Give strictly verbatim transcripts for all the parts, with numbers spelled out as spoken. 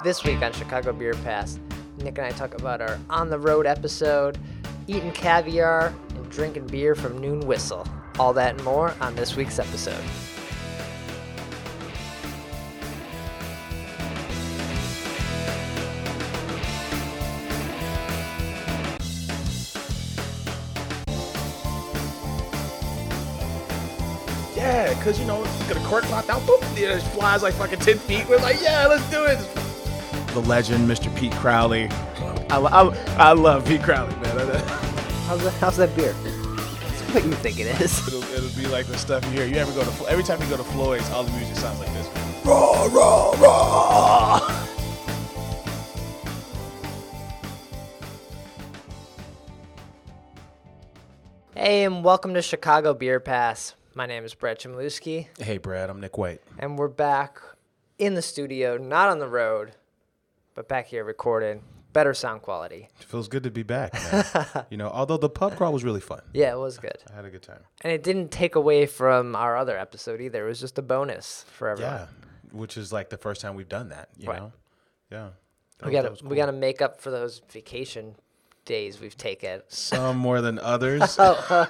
This week on Chicago Beer Pass, Nick and I talk about our on-the-road episode, eating caviar, and drinking beer from Noon Whistle. All that and more on this week's episode. Yeah, because, you know, get a cork popped out, boop, it just flies like fucking ten feet. We're like, yeah, let's do it. The legend, Mister Pete Crowley. I, I, I love Pete Crowley, man. How's that, how's that beer? It's what you think it is. It'll, it'll be like the stuff you hear. You ever go to, every time you go to Floyd's, all the music sounds like this. Raw, raw, raw. Hey, and welcome to Chicago Beer Pass. My name is Brett Chmielewski. Hey, Brad, I'm Nick White. And we're back in the studio, not on the road, but back here recording. Better sound quality. It feels good to be back, man. You know, although the pub crawl was really fun. Yeah, it was good. I had a good time. And it didn't take away from our other episode either. It was just a bonus for everyone. Yeah, which is like the first time we've done that, you right. know? Yeah. That we got cool. we got to make up for those vacation days we've taken. Some more than others. uh,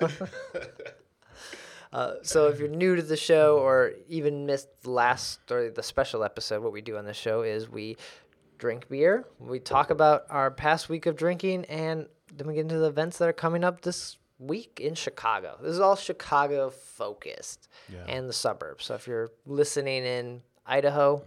so if you're new to the show or even missed the last or the special episode, what we do on the show is we drink beer, we talk about our past week of drinking, and then we get into the events that are coming up this week in Chicago. This is all Chicago focused yeah. and the suburbs. So if you're listening in Idaho,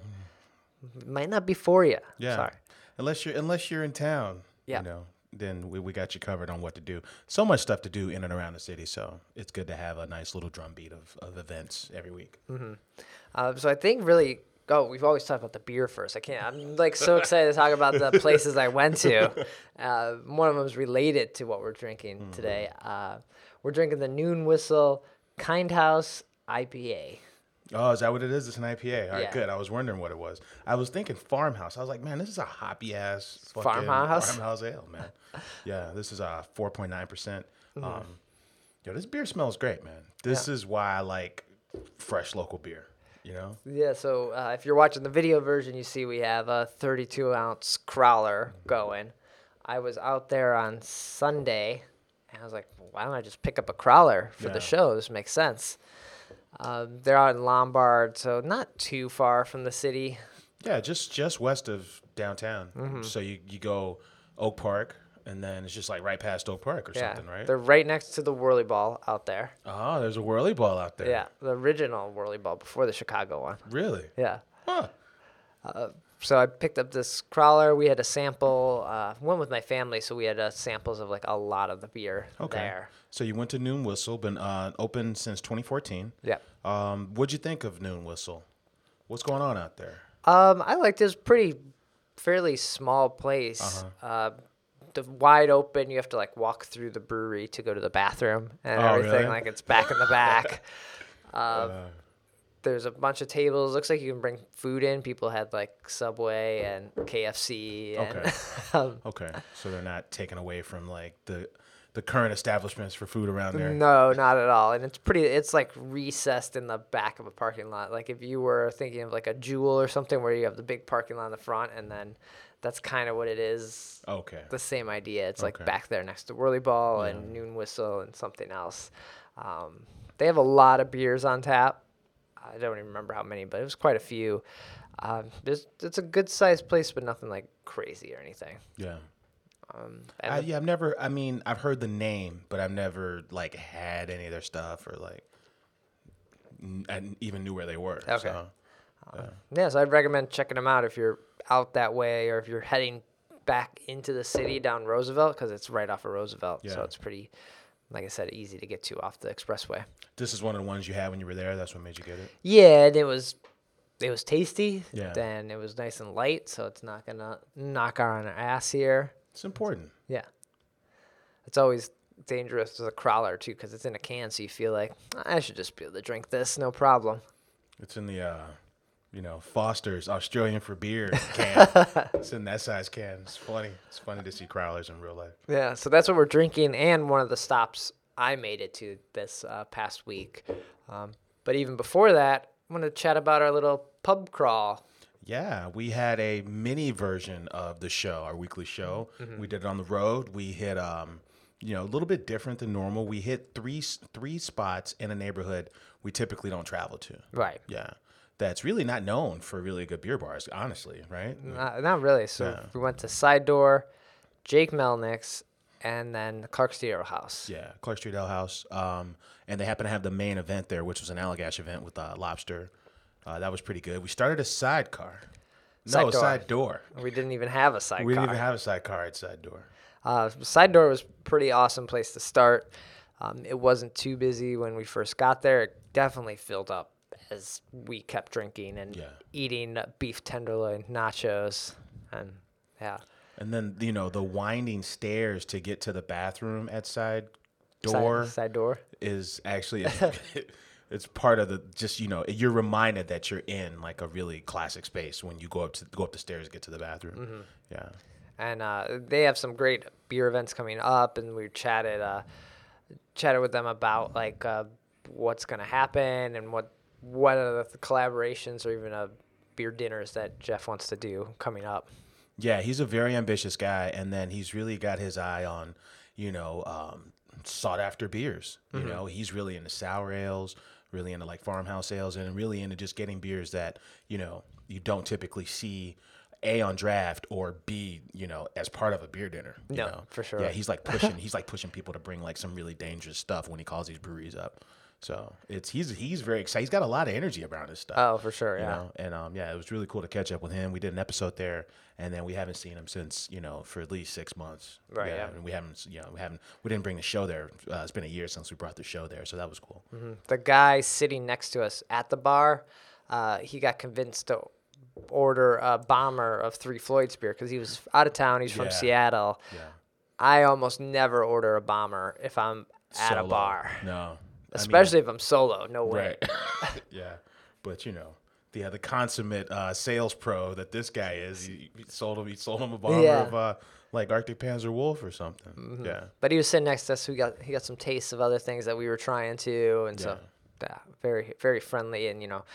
it might not be for you. Yeah. Sorry. Unless you're unless you're in town, yeah. you know, then we, we got you covered on what to do. So much stuff to do in and around the city, so it's good to have a nice little drumbeat of, of events every week. Mm-hmm. Uh, so I think really, oh, we've always talked about the beer first. I can't, I'm like so excited to talk about the places I went to. Uh, one of them is related to what we're drinking mm-hmm. today. Uh, we're drinking the Noon Whistle Kind House I P A. Oh, is that what it is? It's an I P A. All right, yeah. good. I was wondering what it was. I was thinking farmhouse. I was like, man, this is a hoppy ass farmhouse farmhouse ale, man. Yeah, this is a four point nine percent. Um, yo, this beer smells great, man. This yeah. is why I like fresh local beer. You know? Yeah. So uh, if you're watching the video version, you see we have a thirty-two ounce crowler going. I was out there on Sunday, and I was like, why don't I just pick up a crowler for yeah. the show? This makes sense. Um, they're out in Lombard, so not too far from the city. Yeah, just just west of downtown. Mm-hmm. So you, you go Oak Park, and then it's just like right past Oak Park or yeah, something, right? They're right next to the Whirly Ball out there. Oh, there's a Whirly Ball out there. Yeah, the original Whirly Ball before the Chicago one. Really? Yeah. Huh. Uh, so I picked up this crawler. We had a sample. Uh, went with my family, so we had uh, samples of like a lot of the beer okay. there. So you went to Noon Whistle, been uh, open since twenty fourteen. Yeah. Um, what'd you think of Noon Whistle? What's going on out there? Um, I liked this pretty, fairly small place. Uh-huh. Uh, the wide open. You have to like walk through the brewery to go to the bathroom and oh, everything. Really? Like it's back in the back. uh, uh, There's a bunch of tables. Looks like you can bring food in. People had like Subway and K F C. And okay. um, okay. So they're not taken away from like the the current establishments for food around there. No, not at all. And it's pretty. It's like recessed in the back of a parking lot. Like if you were thinking of like a Jewel or something, where you have the big parking lot in the front, and then that's kind of what it is. Okay. The same idea. It's like okay. back there next to Whirly Ball yeah. and Noon Whistle and something else. Um, they have a lot of beers on tap. I don't even remember how many, but it was quite a few. Um, it's, it's a good-sized place, but nothing, like, crazy or anything. Yeah. Um, I, yeah, I've never, I mean, I've heard the name, but I've never, like, had any of their stuff or, like, I even knew where they were. Okay. So, yeah. Um, yeah, so I'd recommend checking them out if you're out that way or if you're heading back into the city down Roosevelt, because it's right off of Roosevelt, yeah. so it's pretty... Like I said, easy to get to off the expressway. This is one of the ones you had when you were there. That's what made you get it. Yeah, and it was, it was tasty. Yeah. Then it was nice and light, so it's not gonna knock on our ass here. It's important. Yeah. It's always dangerous as a crawler too, because it's in a can, so you feel like I should just be able to drink this, no problem. It's in the, uh, you know, Foster's Australian for beer can. It's in that size can. It's funny. It's funny to see crowlers in real life. Yeah, so that's what we're drinking, and one of the stops I made it to this uh, past week. Um, but even before that, I want to chat about our little pub crawl Yeah, we had a mini version of the show, our weekly show. Mm-hmm. We did it on the road. We hit, um, you know, a little bit different than normal. We hit three three spots in a neighborhood we typically don't travel to. Right. Yeah. That's really not known for really good beer bars, honestly, right? Not, not really. So Yeah. we went to Side Door, Jake Melnick's, and then Clark Street Ale House. Yeah, Clark Street Ale House. Um, and they happen to have the main event there, which was an Allagash event with uh, Lobster. Uh, that was pretty good. We started a sidecar. Side no, door. side door. We didn't even have a sidecar. We didn't even have a sidecar at side door. Uh, Side Door was a pretty awesome place to start. Um, it wasn't too busy when we first got there. It definitely filled up as we kept drinking and Yeah. eating beef tenderloin, nachos, and yeah. And then, you know, the winding stairs to get to the bathroom at side Side- door Side Door. is actually, it's part of the, just, you know, you're reminded that you're in like a really classic space when you go up to go up the stairs to get to the bathroom. Mm-hmm. Yeah. And uh, they have some great beer events coming up, and we chatted uh, chatted with them about like uh, what's going to happen and what what are the collaborations or even uh, beer dinners that Jeff wants to do coming up. Yeah, he's a very ambitious guy, and then he's really got his eye on, you know, um, sought after beers. You mm-hmm. know, he's really into sour ales, really into like farmhouse ales, and really into just getting beers that, you know, you don't typically see A, on draft, or B, you know, as part of a beer dinner. You no, know? for sure. Yeah, he's like pushing he's like pushing people to bring like some really dangerous stuff when he calls these breweries up. So it's he's he's very excited. He's got a lot of energy around his stuff. Oh, for sure, yeah. You know? And um, yeah, it was really cool to catch up with him. We did an episode there, and then we haven't seen him since, you know, for at least six months. Right. Yeah. And we haven't, you know, we haven't, we didn't bring the show there. Uh, it's been a year since we brought the show there, so that was cool. Mm-hmm. The guy sitting next to us at the bar, uh, he got convinced to order a bomber of Three Floyds beer because he was out of town. He's from Yeah. Seattle. Yeah. I almost never order a bomber if I'm at Solo. a bar. No. Especially if I'm solo, no way. Right. Yeah. But, you know, the, uh, the consummate uh, sales pro that this guy is, he, he sold him he sold him a bomber Yeah. of uh, like Arctic Panzer Wolf or something. Mm-hmm. Yeah. But he was sitting next to us, so we got he got some tastes of other things that we were trying to, and so yeah, very very friendly, and you know,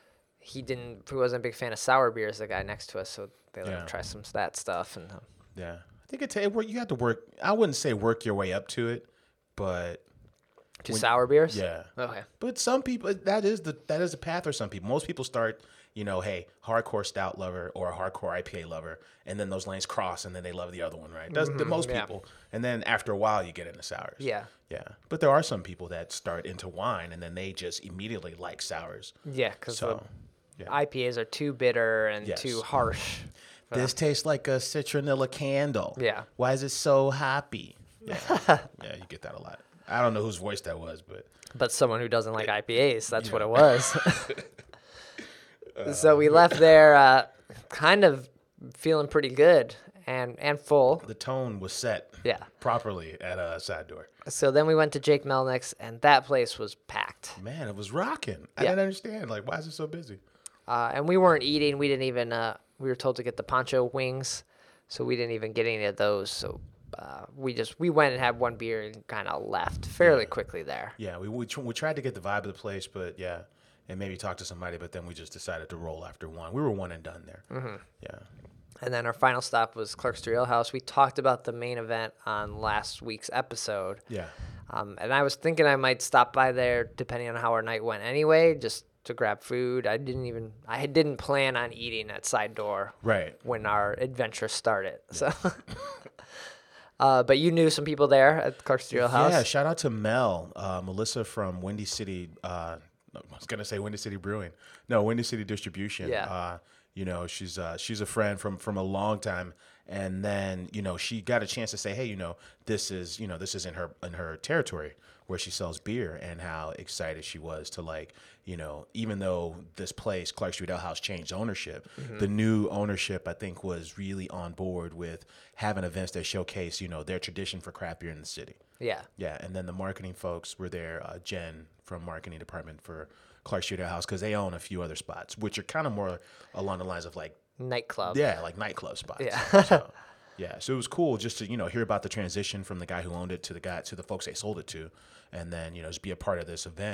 he didn't he wasn't a big fan of sour beers. The guy next to us, so they let Yeah. him try some of that stuff, and um, Yeah. I think it ta- it, you have to work. I wouldn't say work your way up to it, but to When- sour beers. yeah. Okay. But some people, that is the that is the path for some people. Most people start, you know, hey, hardcore stout lover or a hardcore I P A lover, and then those lanes cross, and then they love the other one, right? That's the most yeah. people. And then after a while, you get into sours. Yeah. Yeah. But there are some people that start into wine, and then they just immediately like sours. Yeah, because So, the yeah. I P As are too bitter and Yes. too harsh. for This tastes like a citronella candle. Yeah. Why is it so hoppy? Yeah. Yeah, you get that a lot. I don't know whose voice that was, but But someone who doesn't like I P As, that's what it was. So we left there uh, kind of feeling pretty good and, and full. the tone was set Yeah. properly at a side door. So then we went to Jake Melnick's, and that place was packed. Man, it was rocking. I Yeah. didn't understand. Like, why is it so busy? Uh, and we weren't eating. We didn't even, uh, we were told to get the poncho wings, so we didn't even get any of those. So uh, we just, we went and had one beer and kind of left fairly quickly there. Yeah, we we, tr- we tried to get the vibe of the place, but yeah, and maybe talk to somebody, but then we just decided to roll after one. We were one and done there. Mm-hmm. Yeah. And then our final stop was Clark Street Ale House. We talked about the main event on last week's episode. Yeah. Um, and I was thinking I might stop by there depending on how our night went anyway, just to grab food. I didn't even, I didn't plan on eating at Side Door Right. when our adventure started. So, uh, but you knew some people there at Clark Street Ale House. Yeah, shout out to Mel, uh, Melissa from Windy City. Uh, I was gonna say Windy City Brewing. No, Windy City Distribution. Yeah. Uh, you know, she's uh, she's a friend from from a long time, and then you know she got a chance to say, hey, you know, this is you know this is in her in her territory where she sells beer, and how excited she was to like you know even though this place Clark Street Ale House changed ownership, Mm-hmm. the new ownership I think was really on board with having events that showcase you know their tradition for craft beer in the city. Yeah. Yeah, and then the marketing folks were there, uh, Jen from marketing department for Clark Street Ale House, because they own a few other spots, which are kind of more along the lines of like, Nightclub. yeah, like nightclub spots. Yeah. so, yeah, so it was cool just to, you know, hear about the transition from the guy who owned it to the guy, to the folks they sold it to, and then, you know, just be a part of this event.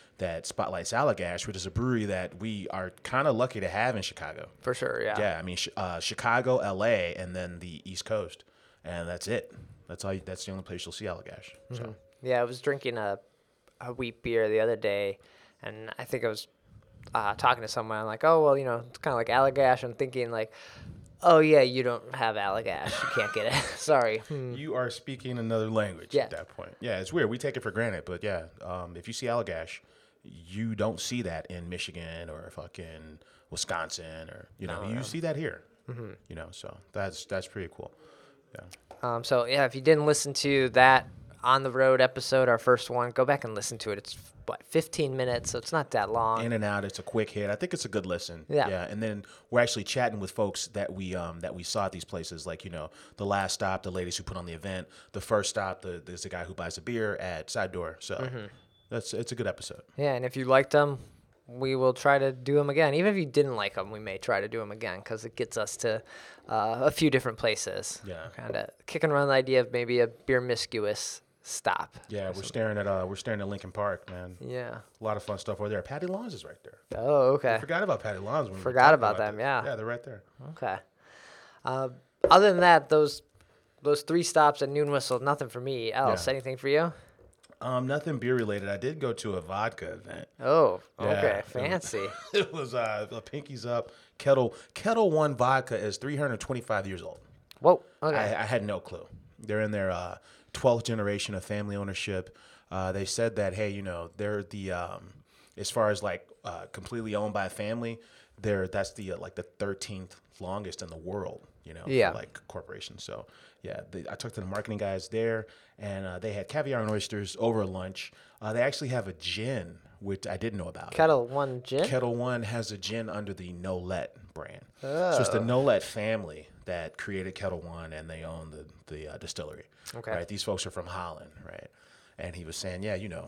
that spotlights Allagash, which is a brewery that we are kind of lucky to have in Chicago. For sure, yeah. Yeah, I mean, uh, Chicago, L A, and then the East Coast, and that's it. That's all. You, that's the only place you'll see Allagash. So. Mm-hmm. Yeah, I was drinking a, a wheat beer the other day, and I think I was uh, talking to someone. I'm like, oh, well, you know, it's kind of like Allagash. I'm thinking like, oh, yeah, you don't have Allagash. You can't get it. Sorry. Hmm. You are speaking another language Yeah. at that point. Yeah, it's weird. We take it for granted, but yeah, um, if you see Allagash, you don't see that in Michigan or fucking Wisconsin or, you know, No, you no. see that here. Mm-hmm. You know, so that's that's pretty cool. Yeah. Um, so, yeah, if you didn't listen to that On the Road episode, our first one, go back and listen to it. It's, what, fifteen minutes, so it's not that long. In and out, it's a quick hit. I think it's a good listen. Yeah. Yeah. And then we're actually chatting with folks that we um that we saw at these places, like, you know, the last stop, the ladies who put on the event, the first stop, the there's the guy who buys a beer at Side Door. So Mm-hmm. that's it's a good episode. Yeah, and if you liked them, we will try to do them again. Even if you didn't like them, we may try to do them again because it gets us to uh, a few different places. Yeah. Kind of kicking around the idea of maybe a beer miscuous stop. Yeah, we're staring at uh we're staring at Lincoln Park, man. Yeah. A lot of fun stuff over there. Patty Lawns is right there. Oh, okay. I forgot about Patty Lawns. When we were Forgot talking about them, this. yeah. Yeah, they're right there. Okay. Uh, other than that, those those three stops at Noon Whistle, nothing for me else. Yeah. Anything for you? Um, nothing beer related. I did go to a vodka event. Oh, Yeah. okay. Fancy. It was uh, a Pinkies Up Kettle Kettle One vodka is three hundred twenty-five years old. Whoa. Okay. I, I had no clue. They're in their uh, twelfth generation of family ownership. Uh, they said that, hey, you know, they're the um, as far as like uh, completely owned by a family, they're that's the uh, like the thirteenth longest in the world. You know, Yeah. for like corporations. So yeah, they, I talked to the marketing guys there, and uh, they had caviar and oysters over lunch. Uh, they actually have a gin, which I didn't know about. Kettle One gin? Kettle One has a gin under the Nolet brand. So it's the Nolet family that created Kettle One, and they own the the uh, distillery. Okay. Right. These folks are from Holland, right? And he was saying, yeah, you know,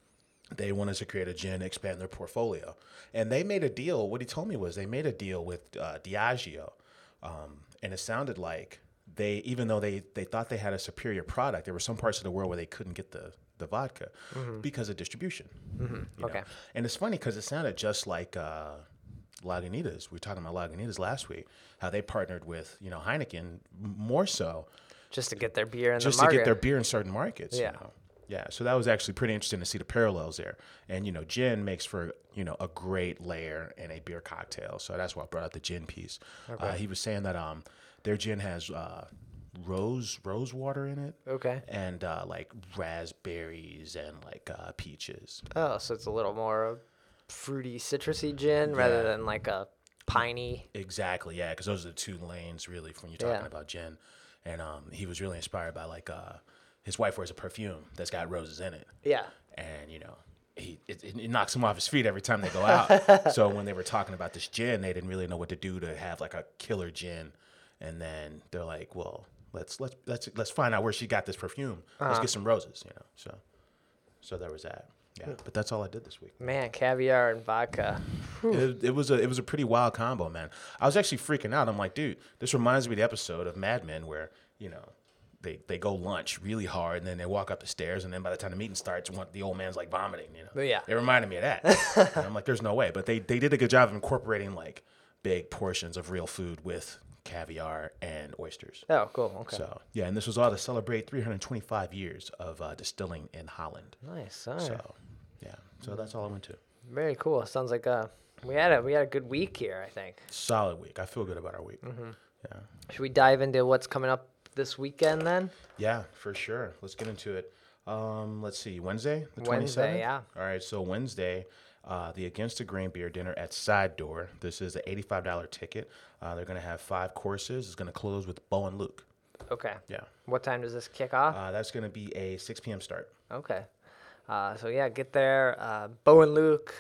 they wanted to create a gin, expand their portfolio, and they made a deal. What he told me was they made a deal with uh, Diageo, um, and it sounded like they, even though they they thought they had a superior product, there were some parts of the world where they couldn't get the the vodka because of distribution. Mm-hmm. you know? Okay. And it's funny because it sounded just like uh, Lagunitas. We were talking about Lagunitas last week, how they partnered with, you know, Heineken m- more so Just to get their beer in just the to market. get their beer in certain markets. Yeah. You know? Yeah. So that was actually pretty interesting to see the parallels there. And, you know, gin makes for, you know, a great layer in a beer cocktail. So that's why I brought out the gin piece. Okay. Uh, he was saying that um, their gin has uh, rose rose water in it. Okay. And uh, like raspberries and like uh, peaches. Oh, so it's a little more fruity, citrusy gin rather Yeah. than like a piney. Exactly, yeah, because those are the two lanes really when you're talking Yeah. about gin. And um, he was really inspired by like uh, his wife wears a perfume that's got roses in it, Yeah. and you know he it, it knocks him off his feet every time they go out. So when they were talking about this gin, they didn't really know what to do to have like a killer gin, and then they're like, well, let's let's let's let's find out where she got this perfume. Let's get some roses, you know. So so there was that. Yeah, but that's all I did this week. Man, caviar and vodka. It, it was a it was a pretty wild combo, man. I was actually freaking out. I'm like, dude, this reminds me of the episode of Mad Men where, you know, they, they go lunch really hard and then they walk up the stairs and then by the time the meeting starts, one, the old man's like vomiting, you know. Yeah. It reminded me of that. And I'm like, there's no way. But they, they did a good job of incorporating like big portions of real food with caviar and oysters. Oh, cool. Okay. So, yeah, and this was all to celebrate three hundred twenty-five years of uh, distilling in Holland. Nice. All right. So, yeah. So that's all I went to. Very cool. Sounds like uh we had a we had a good week here, I think. Solid week. I feel good about our week. Mm-hmm. Yeah. Should we dive into what's coming up this weekend then? Yeah, for sure. Let's get into it. Um, let's see. Wednesday, the Wednesday, twenty-seventh? yeah. All right. So Wednesday, uh, the Against the Grain beer dinner at Side Door. This is an eighty-five dollars ticket. Uh, they're going to have five courses. It's going to close with Bo and Luke. Okay. Yeah. What time does this kick off? Uh, that's going to be a six p.m. start. Okay. Uh, so yeah, get there. Uh, Bo and Luke.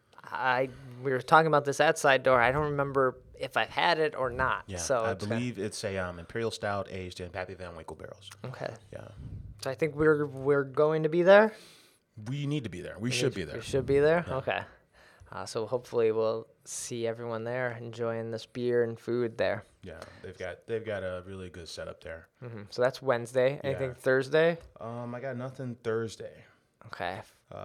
I we were talking about this at Side Door. I don't remember if I've had it or not. Yeah. So I it's kinda- believe it's a um, Imperial Stout aged in Pappy Van Winkle barrels. Okay. Yeah. So I think we're we're going to be there. We need to be there. We should be there. We should be there. Okay. Uh, so hopefully we'll see everyone there enjoying this beer and food there. Yeah. They've got they've got a really good setup there. hmm So that's Wednesday. Anything Yeah. Thursday? Um, I got nothing Thursday. Okay. Uh,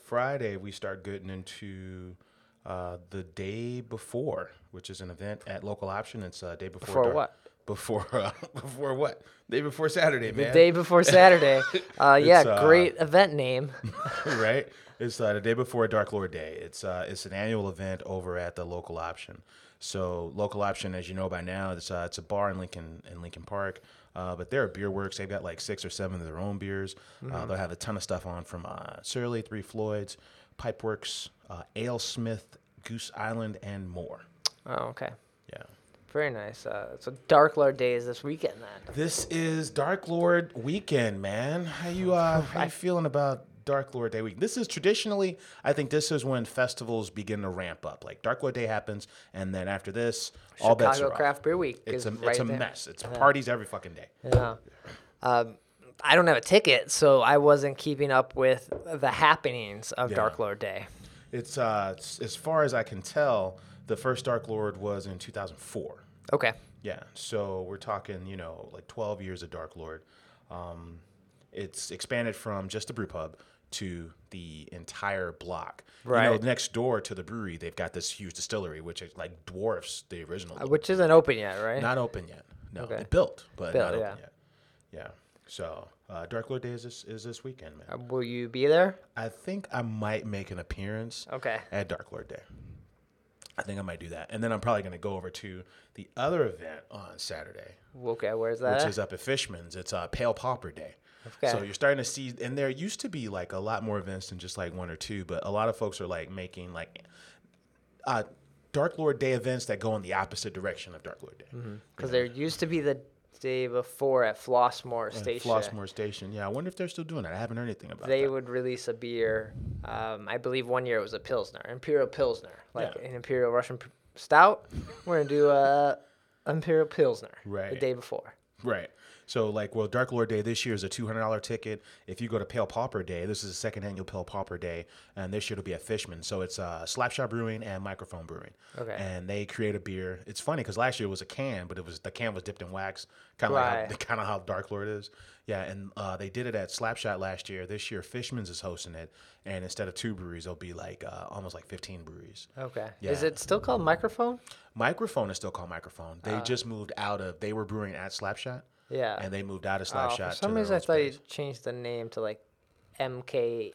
Friday, we start getting into uh, the day before, which is an event at Local Option. It's uh, day before. Before dark- what? Before uh, before what? Day before Saturday, The man. day before Saturday. Uh, yeah, It's, uh, great event name. Right? It's uh, the day before Dark Lord Day. It's uh, it's an annual event over at the Local Option. So Local Option, as you know by now, it's uh, it's a bar in Lincoln in Lincoln Park. Uh, but they're a beer works. They've got like six or seven of their own beers. Mm-hmm. Uh, they'll have a ton of stuff on from uh, Surly, Three Floyds, Pipeworks, uh, Alesmith, Goose Island, and more. Oh, okay. Yeah. Very nice. Uh, so Dark Lord Day is this weekend then. This is Dark Lord weekend, man. How you uh how you feeling about Dark Lord Day week? This is traditionally, I think this is when festivals begin to ramp up. Like Dark Lord Day happens, and then after this, all bets Chicago are Craft off. Beer Week It's is a right it's a there. mess. It's parties every fucking day. Yeah. Um, I don't have a ticket, so I wasn't keeping up with the happenings of Yeah. Dark Lord Day. It's uh it's, as far as I can tell, the first Dark Lord was in two thousand four. Okay. Yeah, so we're talking, you know, like twelve years of Dark Lord. Um, it's expanded from just the brew pub to the entire block. You know, Right. next door to the brewery, they've got this huge distillery, which is like dwarfs the original. Uh, Which isn't open yet, right? Not open yet. No, Okay. it built, but Built, not open yeah. yet. Yeah. So uh, Dark Lord Day is this, is this weekend, man. Uh, Will you be there? I think I might make an appearance Okay. at Dark Lord Day. I think I might do that. And then I'm probably going to go over to the other event on Saturday, Okay, where's that? which at? is up at Fishman's. It's uh, Pale Pauper Day. Okay. So you're starting to see, and there used to be like a lot more events than just like one or two, but a lot of folks are like making like uh, Dark Lord Day events that go in the opposite direction of Dark Lord Day. Because there used to be the day before at Flossmoor And Station. Flossmoor Station. Yeah, I wonder if they're still doing that. I haven't heard anything about They that. would release a beer. Um, I believe one year it was a Pilsner, Imperial Pilsner, like Yeah. an Imperial Russian p- Stout. We're going to do a Imperial Pilsner the Right. day before. Right. So, like, well, Dark Lord Day this year is a two hundred dollars ticket. If you go to Pale Pauper Day, this is the second annual Pale Pauper Day, and this year it'll be at Fishman. So it's uh, Slapshot Brewing and Microphone Brewing. Okay. And they create a beer. It's funny because last year it was a can, but it was the can was dipped in wax, kind of Right. like kind of how Dark Lord is. Yeah, and uh, they did it at Slapshot last year. This year Fishman's is hosting it, and instead of two breweries, there'll be like uh, almost like fifteen breweries. Okay. Is Yeah. it still called Microphone? Microphone is still called Microphone. Uh. They just moved out of. They were brewing at Slapshot. Yeah. And they moved out of Oh, Slapshot. for some to their reason, I own thought space. you changed the name to like M K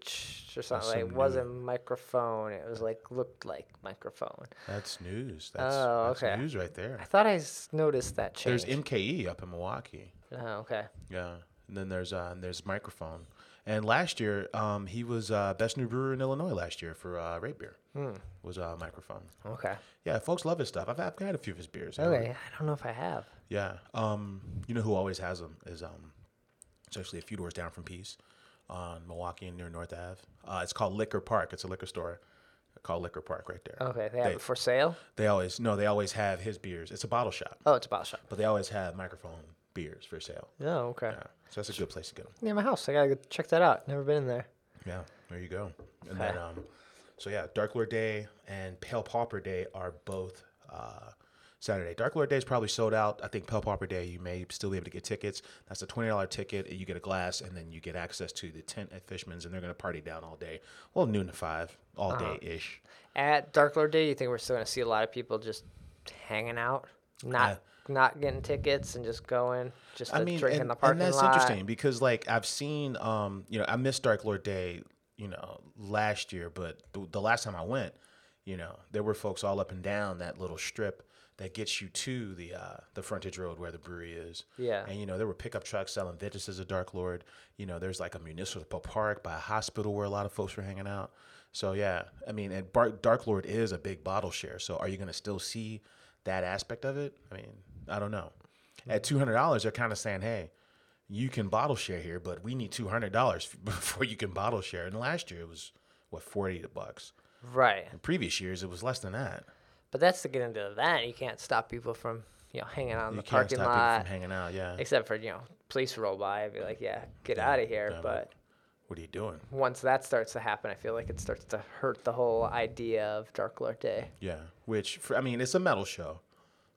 H or something. some Like, it wasn't Microphone. It was like looked like Microphone. That's news. That's, Oh, that's okay. news right there. I thought I s- noticed that change. There's M K E up in Milwaukee. Oh, okay. Yeah. And then there's uh, there's Microphone. And last year, um, he was uh, best new brewer in Illinois last year for uh, Rate Beer. Hmm. Was uh, Microphone. Okay. Yeah, folks love his stuff. I've, I've had a few of his beers. Okay. I don't know if I have. Yeah. Um, you know who always has them is um, it's actually a few doors down from Peace on Milwaukee and near North Ave. Uh, it's called Liquor Park. It's a liquor store called Liquor Park right there. Okay. They have They- it for sale? They always no, they always have his beers. It's a bottle shop, Oh, it's a bottle shop. but they always have Microphone beers for sale. Oh, okay. Yeah, so that's a good place to get them. Near my house. I gotta go check that out. Never been in there. Yeah, there you go. And Okay. then, um, so yeah, Dark Lord Day and Pale Pauper Day are both uh, Saturday. Dark Lord Day is probably sold out. I think Pale Pauper Day you may still be able to get tickets. That's a twenty dollars ticket. You get a glass, and then you get access to the tent at Fishman's, and they're gonna party down all day. Well, noon to five, all Uh-huh. day ish. At Dark Lord Day, you think we're still gonna see a lot of people just hanging out, not not getting tickets and just going, just to I mean, drink and, in the and parking that's lot? interesting because like I've seen, um, you know, I missed Dark Lord Day, you know, last year, but the, the last time I went, you know, there were folks all up and down that little strip that gets you to the uh, the frontage road where the brewery is. Yeah. And you know, there were pickup trucks selling vintages as a Dark Lord. You know, there's like a municipal park by a hospital where a lot of folks were hanging out. So yeah, I mean, and Bar- Dark Lord is a big bottle share. So are you going to still see that aspect of it? I mean, I don't know. At two hundred dollars, they're kind of saying, hey, you can bottle share here, but we need two hundred dollars before you can bottle share. And last year it was, what, forty bucks. Right. In previous years, it was less than that. But that's to get into the event. You can't stop people from, you know, hanging out in You the can't parking stop people lot. from hanging out, yeah. Except for, you know, police roll by and be like, yeah, get Yeah, out of here. yeah, But What are you doing? once that starts to happen, I feel like it starts to hurt the whole idea of Dark Lord Day. Yeah, which, for, I mean, it's a metal show,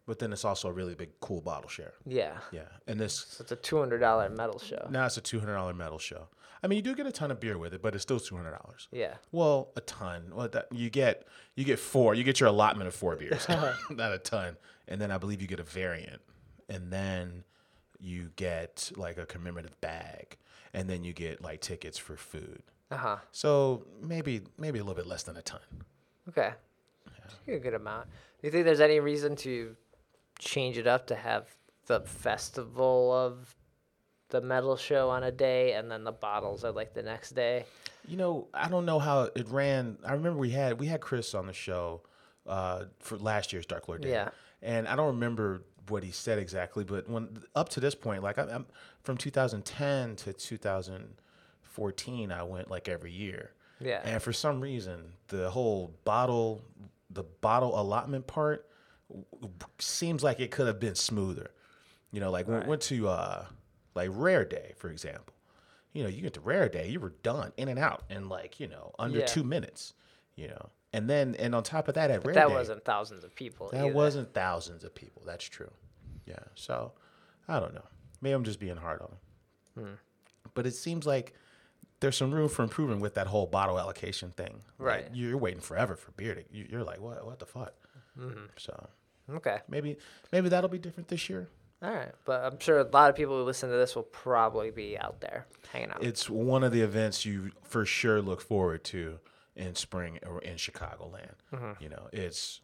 But then it's also a really big, cool bottle share. Yeah. Yeah. And this, So it's a two hundred dollar metal show. now it's a two hundred dollars metal show. I mean, you do get a ton of beer with it, but it's still two hundred dollars. Yeah. Well, a ton. Well, that, you get you get four. You get your allotment of four beers, not a ton. And then I believe you get a variant, and then you get like a commemorative bag, and then you get like tickets for food. Uh huh. So maybe maybe a little bit less than a ton. Okay. Yeah. A good amount. Do you think there's any reason to change it up to have the festival of the metal show on a day and then the bottles are like the next day? You know, I don't know how it ran. I remember we had we had Chris on the show uh, for last year's Dark Lord Day. Yeah. And I don't remember what he said exactly, but when up to this point, like I, I'm from two thousand ten to two thousand fourteen, I went like every year. Yeah. And for some reason, the whole bottle, the bottle allotment part, w- w- seems like it could have been smoother. You know, like when Right. we went to uh, like Rare Day, for example. You know, you get to Rare Day, you were done in and out in like you know under Yeah. two minutes. You know, and then and on top of that, at But Rare that Day, wasn't thousands of people. that either. wasn't thousands of people. That's true. Yeah. So I don't know. Maybe I'm just being hard on them. Hmm. But it seems like there's some room for improvement with that whole bottle allocation thing. Like, Right. you're waiting forever for beer to. you- You're like, what? What the fuck? Mm-hmm. So Okay. maybe maybe that'll be different this year. All right. But I'm sure a lot of people who listen to this will probably be out there hanging out. It's one of the events you for sure look forward to in spring or in Chicagoland. Mm-hmm. You know, it's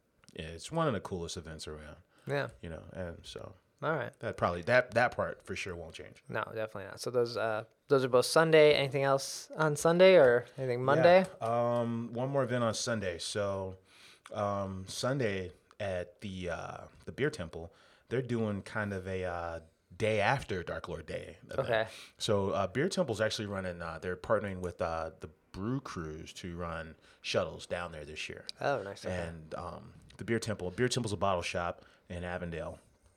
it's one of the coolest events around. Yeah. You know, and so All right. that probably that that part for sure won't change. No, definitely not. So those uh those are both Sunday. Anything else on Sunday or anything Monday? Yeah. Um, one more event on Sunday. So um, Sunday at the uh, the Beer Temple, they're doing kind of a uh, day after Dark Lord Day event. Okay. So uh, Beer Temple's actually running. Uh, they're partnering with uh, the Brew Cruise to run shuttles down there this year. Oh, nice. Okay. And um, the Beer Temple, Beer Temple's a bottle shop in Avondale.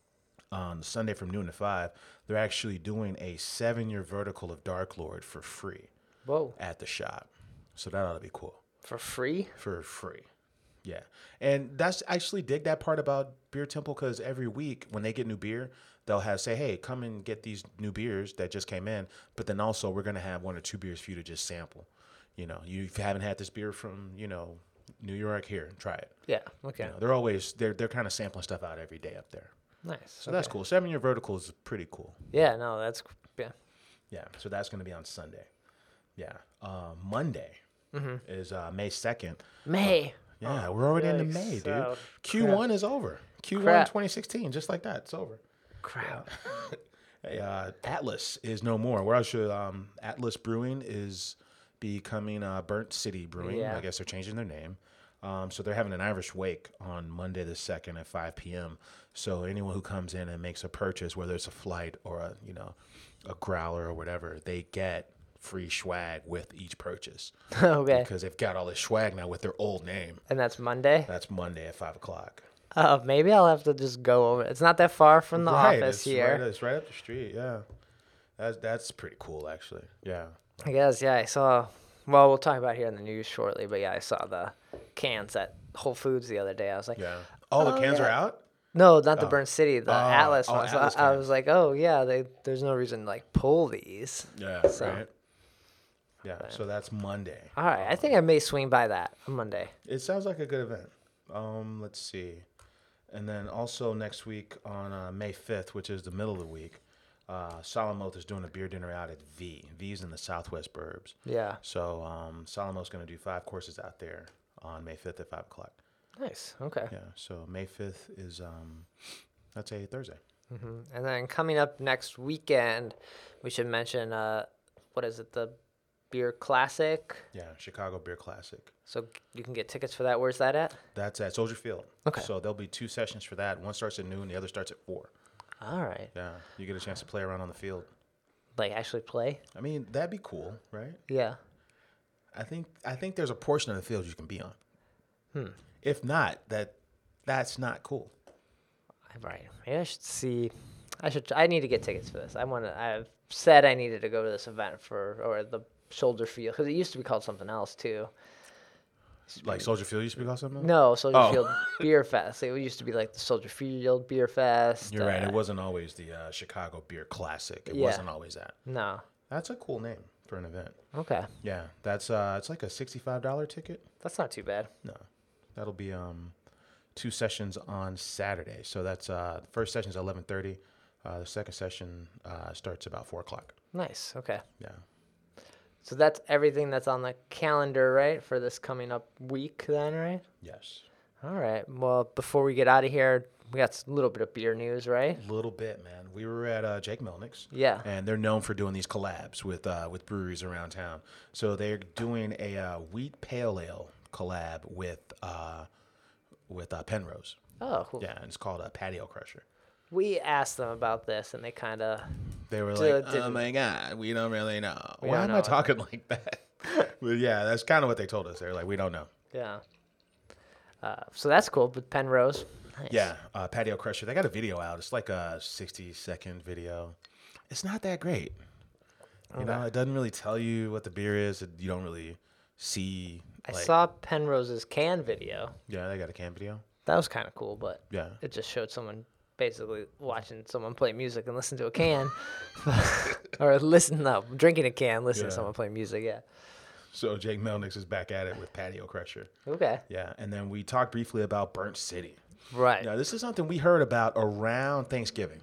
On Sunday from noon to five, they're actually doing a seven-year vertical of Dark Lord for free Whoa. at the shop. So that ought to be cool. For free? For free. Yeah. And that's I actually dig that part about Beer Temple because every week when they get new beer, they'll have say, hey, come and get these new beers that just came in. But then also we're going to have one or two beers for you to just sample. You know, you if you haven't had this beer from, you know, New York, here, try it. Yeah. Okay. You know, they're always, they're, they're kind of sampling stuff out every day up there. Nice. So that's cool. Seven-year vertical is pretty cool. Yeah. No, that's yeah. Yeah. So that's going to be on Sunday. Yeah. Uh, Monday Mm-hmm. is uh, May second. May. Yeah, we're already into yikes. May, dude. Oh, Q one is over. Q one Crap. twenty sixteen, just like that. It's over. Crap. Hey, uh, Atlas is no more. Where else should um, Atlas Brewing is becoming uh, Burnt City Brewing. Yeah. I guess they're changing their name. Um, so they're having an Irish Wake on Monday the second at five p.m. So anyone who comes in and makes a purchase, whether it's a flight or a you know a growler or whatever, they get free swag with each purchase Okay. because they've got all this swag now with their old name. And that's Monday? That's Monday at five o'clock. Uh, maybe I'll have to just go over. It's not that far from the right, office it's here. Right, it's right up the street. Yeah, that's that's pretty cool actually. Yeah. I guess, yeah, I saw. Well, we'll talk about it here in the news shortly, but yeah, I saw the cans at Whole Foods the other day. I was like, Yeah. Oh, the Oh, cans yeah. are out? no, not the Burnt City, the Oh, Atlas oh, ones. So Atlas I, I cans. was like, oh yeah, they, there's no reason to like pull these. Yeah, So- right. Yeah, so that's Monday. All right, I think I may swing by that on Monday. It sounds like a good event. Um, let's see. And then also next week on uh, May fifth, which is the middle of the week, uh, Solomoth is doing a beer dinner out at V. V's in the Southwest Burbs. Yeah, So um, Solomoth's going to do five courses out there on May fifth at five o'clock. nice. Okay. Yeah, so May fifth is, um, that's a Thursday. hmm And then coming up next weekend, we should mention uh, what is it, the Beer Classic? Yeah, Chicago Beer Classic. So you can get tickets for that. Where's that at? That's at Soldier Field. Okay. So there'll be two sessions for that. One starts at noon, the other starts at four. All right. Yeah, you get a chance to play around on the field. Like actually play? I mean, that'd be cool, right? Yeah. I think I think there's a portion of the field you can be on. Hmm. If not, that that's not cool. Right. Maybe I should see. I should. I need to get tickets for this. I want to. I've said I needed to go to this event for or the shoulder field because it used to be called something else too. Like Soldier Field used to be called something? No, Soldier Oh. Field Beer Fest. It used to be like the Soldier Field Beer Fest. You're right. uh, It wasn't always the uh, Chicago Beer Classic. It Yeah. wasn't always that. No. That's a cool name for an event. Okay. Yeah, that's uh, it's like a sixty-five dollar ticket. That's not too bad. No, that'll be um, two sessions on Saturday. So that's uh, the first session is eleven thirty. Uh, the second session uh, starts about four o'clock. Nice. Okay. Yeah. So that's everything that's on the calendar, right, for this coming up week then, right? Yes. All right. Well, before we get out of here, we got a little bit of beer news, right? A little bit, man. We were at uh, Jake Melnick's. Yeah. And they're known for doing these collabs with uh, with breweries around town. So they're doing a uh, wheat pale ale collab with uh, with uh, Penrose. Oh, cool. Yeah, and it's called a Patio Crusher. We asked them about this, and they kind of They were D- like, "Oh didn't- my god, we don't really know. We Why don't am know." I talking like that?" But yeah, that's kind of what they told us. They're like, "We don't know." yeah. Uh, so that's cool. But Penrose. Nice. Yeah, uh, Patio Crusher. They got a video out. It's like a sixty second video. It's not that great. You know, Okay. it doesn't really tell you what the beer is. It, you don't really see. I like- saw Penrose's can video. Yeah, they got a can video. That was kind of cool, but Yeah. it just showed someone basically watching someone play music and listen to a can, or listen no drinking a can, listen Yeah. to someone play music. Yeah. So Jake Melnick's is back at it with Patio Crusher. Okay. Yeah, and then we talked briefly about Burnt City. Right. Now, this is something we heard about around Thanksgiving,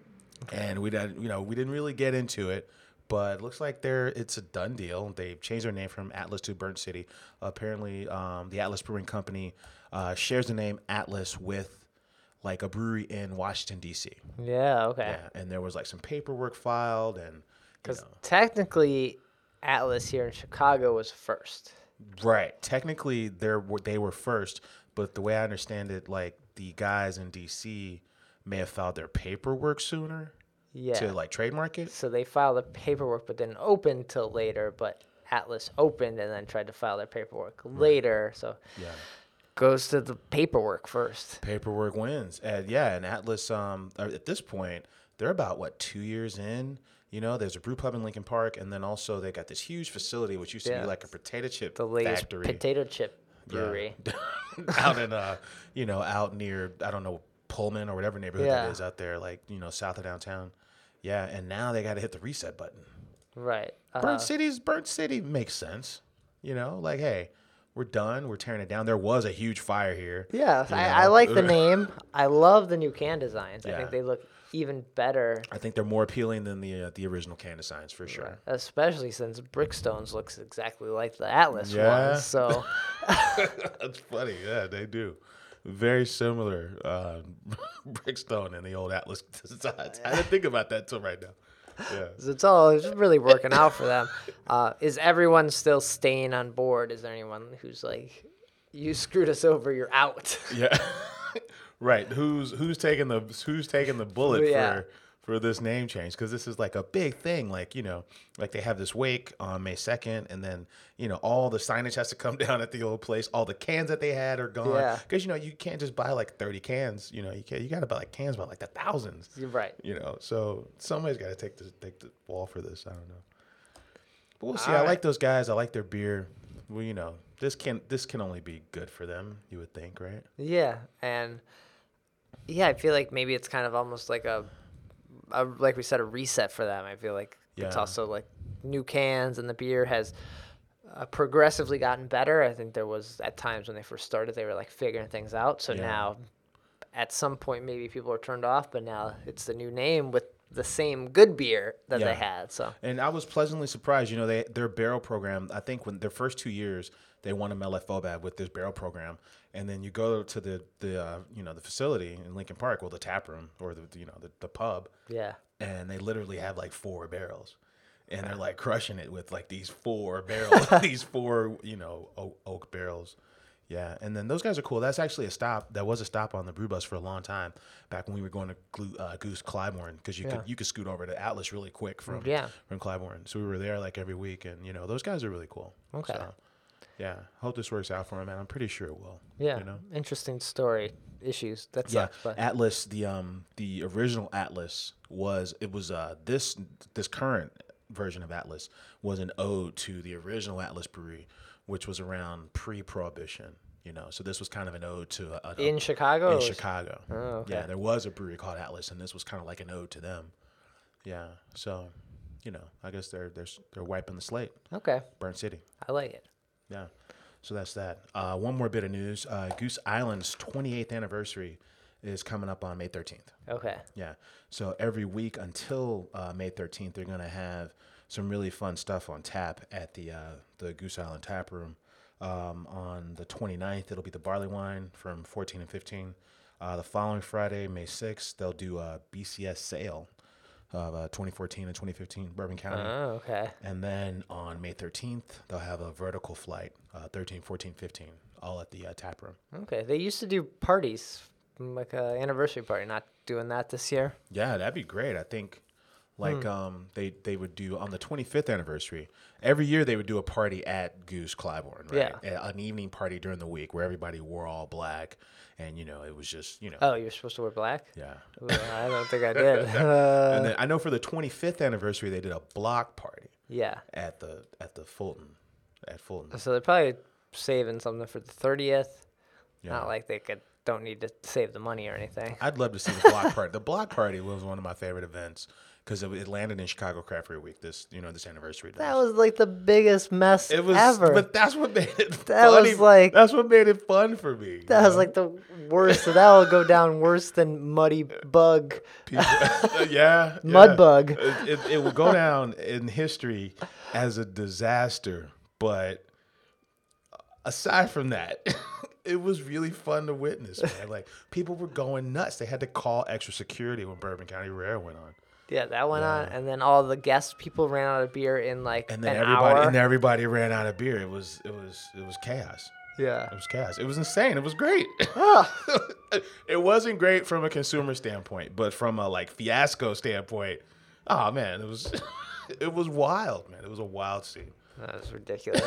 and we didn't, you know, we didn't really get into it, but it looks like they're it's a done deal. They've changed their name from Atlas to Burnt City. Apparently, um, the Atlas Brewing Company uh, shares the name Atlas with like a brewery in Washington D C. Yeah. Okay. Yeah, and there was like some paperwork filed, and you Because know, technically, Atlas here in Chicago was first. right. Technically, they they were first, but the way I understand it, like the guys in D C may have filed their paperwork sooner. Yeah. To like trademark it. So they filed the paperwork, but didn't open till later. But Atlas opened and then tried to file their paperwork later. So Yeah, goes to the paperwork first. paperwork wins, and yeah, and Atlas. Um, are- at this point, they're about what two years in. You know, there's a brew pub in Lincoln Park, and then also they got this huge facility which used to Yeah. be like a potato chip The latest factory potato chip Yeah. brewery. out in uh, you know, out near I don't know Pullman or whatever neighborhood Yeah. that is out there, like you know, south of downtown. Yeah, and now they got to hit the reset button. Right. Uh, Burnt City's Burnt City makes sense. You know, like hey, we're done. We're tearing it down. There was a huge fire here. yeah, you I, I know? like the name. I love the new can designs. I Yeah. think they look even better, I think they're more appealing than the uh, the original can designs for sure. especially since Brickstones looks exactly like the Atlas Yeah. ones. So That's funny. Yeah, they do. Very similar uh, Brickstone and the old Atlas designs. I didn't think about that till right now. Yeah. it's all it's really working out for them. Uh, is everyone still staying on board? Is there anyone who's like, you screwed us over, you're out? Yeah. Right. Who's who's taking the who's taking the bullet Yeah. for for this name change? Because this is like a big thing. Like you know, like they have this wake on May second, and then you know all the signage has to come down at the old place. All the cans that they had are gone. Yeah. Because you know you can't just buy like thirty cans. You know you can not you got to buy like cans by like the thousands. You're right. You know, so somebody's got to take the take the ball for this. I don't know, but we'll see. All I right. like those guys. I like their beer. Well, you know, this can this can only be good for them. You would think, right? Yeah, and yeah, I feel like maybe it's kind of almost like a, a like we said, a reset for them. I feel like it's Yeah. also like new cans, and the beer has uh, progressively gotten better. I think there was at times when they first started, they were like figuring things out. So Yeah. now, at some point, maybe people are turned off, but now it's the new name with the same good beer that Yeah. they had. So And I was pleasantly surprised. You know, they their barrel program. I think when their first two years, they won a M L F O B A B with this barrel program. And then you go to the the uh, you know the facility in Lincoln Park, well the tap room or the you know the, the pub, yeah, and they literally have like four barrels, and they're like crushing it with like these four barrels, these four you know oak, oak barrels. Yeah, and then those guys are cool. That's actually a stop. That was a stop on the brew bus for a long time back when we were going to Glu- uh, Goose Clybourne because you Yeah. could you could scoot over to Atlas really quick from Yeah. from Clybourne. So we were there like every week, and you know those guys are really cool. Okay. So, yeah, hope this works out for them, man. I'm pretty sure it will. yeah. You know. Interesting story. Issues that Yeah, sucks, but Atlas. The um the original Atlas was it was uh this this current version of Atlas was an ode to the original Atlas brewery, which was around pre-prohibition. You know, so this was kind of an ode to a, a, In Chicago? In Chicago. Oh, okay. Yeah, there was a brewery called Atlas, and this was kind of like an ode to them. Yeah, so, you know, I guess they're they're they're wiping the slate. Okay. Burnt City. I like it. Yeah, so that's that. Uh, one more bit of news: uh, Goose Island's twenty-eighth anniversary is coming up on May thirteenth. Okay. Yeah, so every week until uh, May thirteenth, they're gonna have some really fun stuff on tap at the uh, the Goose Island Tap Room. Um, on the twenty-ninth, it'll be the barley wine from fourteen and fifteen. Uh, the following Friday, May sixth, they'll do a B C S sale of uh, twenty fourteen and twenty fifteen Bourbon County. Oh, okay. And then on May thirteenth, they'll have a vertical flight, uh, thirteen, fourteen, fifteen, all at the uh, tap room. Okay. They used to do parties, like an anniversary party. Not doing that this year? Yeah, that'd be great. I think like hmm. um, they, they would do on the twenty-fifth anniversary. Every year they would do a party at Goose Clybourne, right? Yeah. An evening party during the week where everybody wore all black. And, you know, it was just, you know. Oh, you're supposed to wear black? Yeah. Ooh, I don't think I did. Uh, and then I know for the twenty-fifth anniversary, they did a block party. Yeah. At the at the Fulton. At Fulton. So they're probably saving something for the thirtieth. Yeah. Not like they could don't need to save the money or anything. I'd love to see the block party. The block party was one of my favorite events. Because it landed in Chicago Craft Beer Week this, you know, this anniversary. That was like the biggest mess it was, ever. But that's what made it that funny. Was like, that's what made it fun for me. That was know? Like the worst. So that will go down worse than Muddy Bug. People, yeah. Mud yeah. Bug. It, it, it will go down in history as a disaster. But aside from that, it was really fun to witness, man. Like, people were going nuts. They had to call extra security when Bourbon County Rare went on. Yeah, that went yeah. on, and then all the guests, people ran out of beer in like and then an everybody, hour. And everybody ran out of beer. It was, it was, it was chaos. Yeah, it was chaos. It was insane. It was great. It wasn't great from a consumer standpoint, but from a like fiasco standpoint, oh man, it was, it was wild, man. It was a wild scene. That was ridiculous.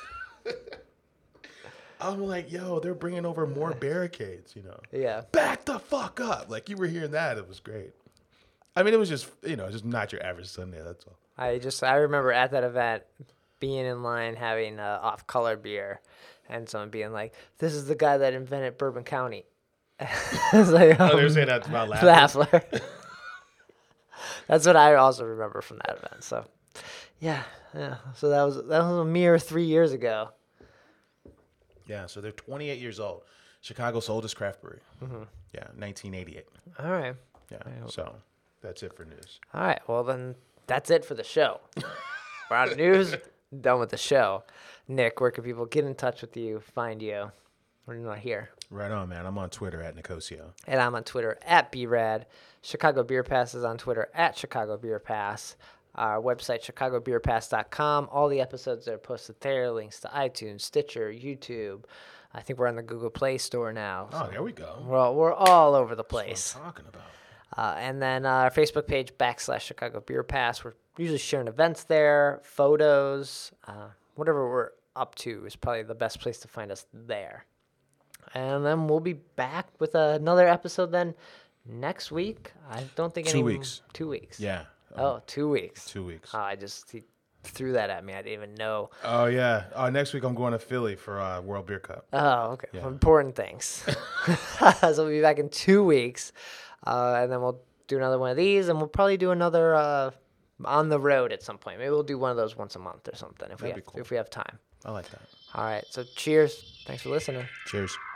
I'm like, yo, they're bringing over more barricades, you know. Yeah. Back the fuck up. Like, you were hearing that. It was great. I mean, it was just, you know, just not your average Sunday, that's all. I just, I remember at that event being in line having uh, off-color beer and someone being like, this is the guy that invented Bourbon County. It's like, um, oh, they were saying that about Lafler? Lafler. That's what I also remember from that event. So, yeah, yeah. So that was, that was a mere three years ago. Yeah, so they're twenty-eight years old. Chicago's oldest craft brewery. Mm-hmm. Yeah, nineteen eighty-eight. All right. Yeah, so that's it for news. All right, well then that's it for the show. We're out of news, done with the show. Nick, where can people get in touch with you, find you when you're not here? Right on, man. I'm on Twitter at Nicosio. And I'm on Twitter at B Rad. Chicago Beer Pass is on Twitter at Chicago Beer Pass. Our website, chicago beer pass dot com. All the episodes are posted there. Links to iTunes, Stitcher, YouTube. I think we're on the Google Play Store now. So oh, there we go. We're all, we're all over the place. That's what I'm talking about. Uh, and then uh, our Facebook page, backslash Chicago Beer Pass. We're usually sharing events there, photos. Uh, whatever we're up to is probably the best place to find us there. And then we'll be back with another episode then next week. I don't think two any... weeks. Two weeks. Yeah. Oh, two weeks. Two weeks. Oh, I just he threw that at me. I didn't even know. Oh, yeah. Oh, next week I'm going to Philly for uh, World Beer Cup. Oh, okay. Yeah. Important things. So we'll be back in two weeks. Uh, and then we'll do another one of these. And we'll probably do another uh, on the road at some point. Maybe we'll do one of those once a month or something if, we have, cool. if we have time. I like that. All right. So cheers. Thanks for listening. Cheers.